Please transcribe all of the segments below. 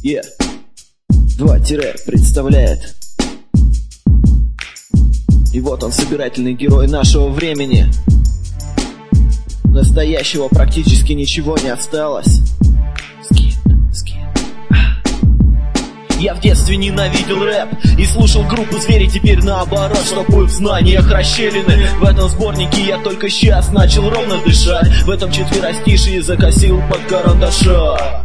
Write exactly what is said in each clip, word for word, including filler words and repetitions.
Е два тире представляет. И вот он, собирательный герой нашего времени. Настоящего практически ничего не осталось. Скин, скин. Я в детстве ненавидел рэп и слушал группу «Звери», теперь наоборот, чтобы в знаниях расщелины. В этом сборнике я только сейчас начал ровно дышать, в этом четверостишие закосил под карандаша.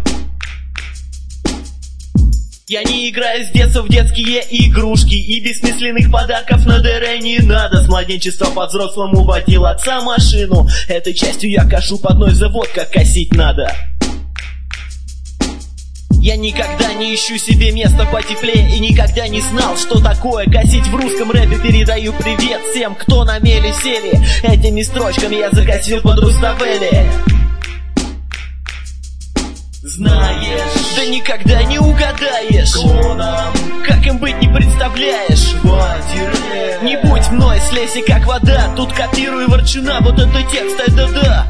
Я не играю с детства в детские игрушки, и бессмысленных подарков на ДР не надо. С младенчества по-взрослому водил отца машину, этой частью я кашу под ноль завод, как косить надо. Я никогда не ищу себе место потеплее и никогда не знал, что такое косить в русском рэпе. Передаю привет всем, кто на мели сели, этими строчками я закосил под Руставели. Знаешь, да никогда не угадаешь, клоном, как им быть не представляешь. Два-тире. Не будь мной, слейся как вода, тут копирую ворчуна, вот это текст, это да.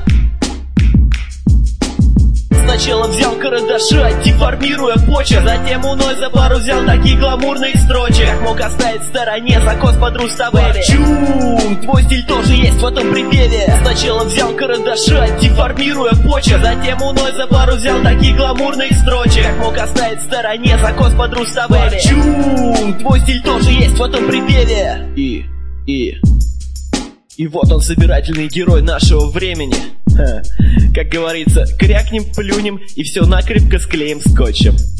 Сначала взял карандаша, деформируя почерк, затем у ноль за пару взял таких гламурных строчек, как мог оставить в стороне закос под Руставели. Чу, твой стиль тоже есть в этом припеве. Сначала взял карандаша, деформируя почерк, затем у ноль за пару взял таких гламурных строчек, как мог оставить в стороне закос под Руставели. Чу, твой стиль тоже есть в этом припеве. И, и... И вот он, собирательный герой нашего времени. Ха. Как говорится, крякнем, плюнем и все накрепко склеим скотчем.